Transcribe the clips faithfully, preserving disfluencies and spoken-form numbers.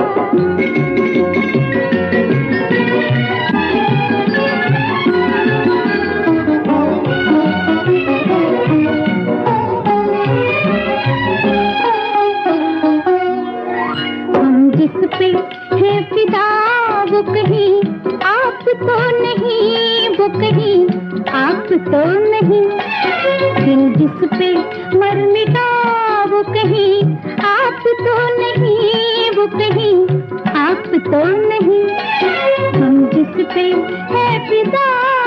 जिस पे है फिदा वो कहीं आप तो नहीं, वो कहीं आप तो नहीं। दिल जिस पे मर मिटा वो कहीं आप तो नहीं, वो कहीं आप तो नहीं। हम जिस पे है फिदा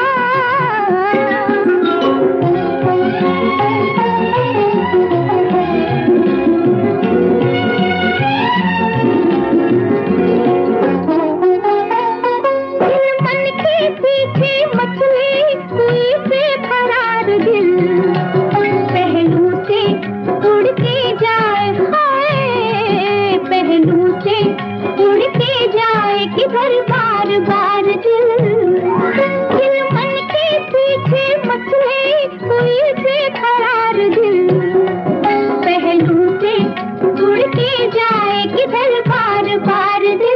किधर बार बार दिल दिल मन के पीछे मचले कोई बेकरार दिल पहलू से उड़ के जाए किधर बार बार दिल।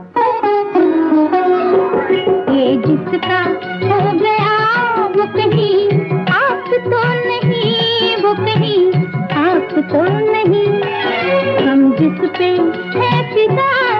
ये जिसका हो गया वो कहीं आप तो नहीं, वो कहीं आप तो नहीं। हम जिस पे है फिदा